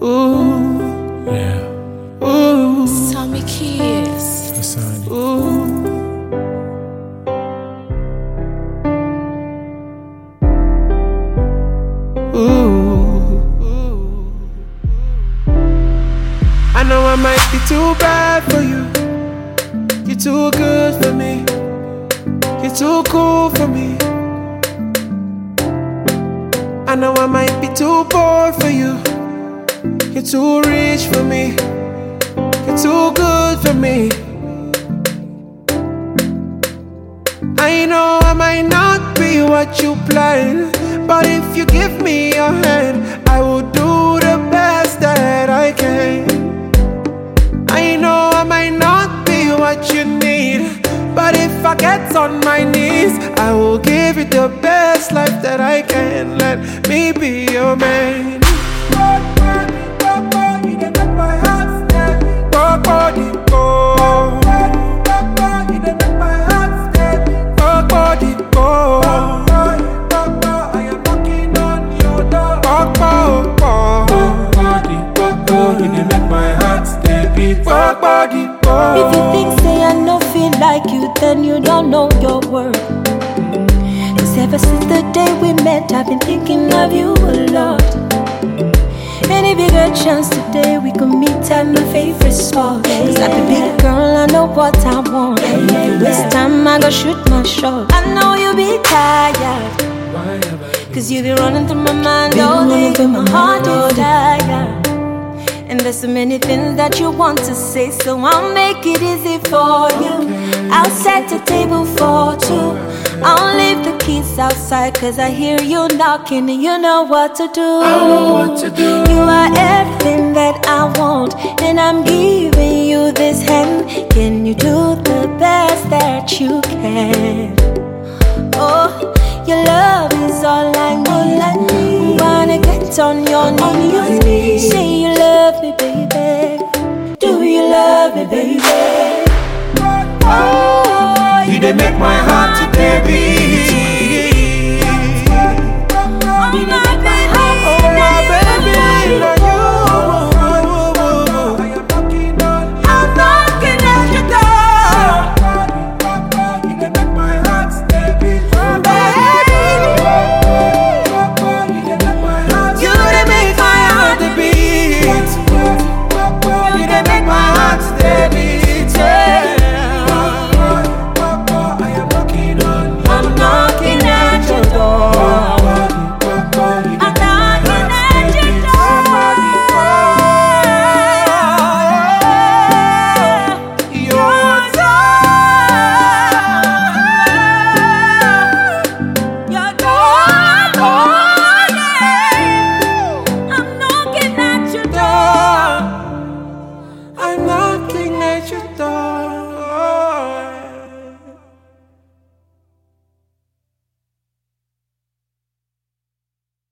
Ooh, Yeah. ooh, Tommy Kiss. Asani. ooh. Ooh. I know I might be too bad for you. You're too good for me. You're too cool for me. I know I might be too poor for you. You're too rich for me. You're too good for me. I know I might not be what you planned, but if you give me your hand, I will do the best that I can. I know I might not be what you need, but if I get on my knees, I will give you the best life that I can. Let me be your man. If you think say I no feel like you, then you don't know your worth. Cause ever since the day we met, I've been thinking of you a lot. And if you get a chance today, we could meet at my favorite spot. Cause I'm a big girl, I know what I want. And if you waste time, I go shoot my shot. I know you'll be tired, cause you be running through my mind all day. My heart is tired, and there's so many things that you want to say, so I'll make it easy for you. I'll set the table for two. I'll leave the keys outside, cause I hear you knocking and you know what to do. I know what to do. You are everything that I want, and I'm giving you this hand. Can you do the best that you can? Oh, your love is all I need. Wanna get on your knees. Say you love me, baby. Do you love me, baby? Oh, you done make my heart to baby.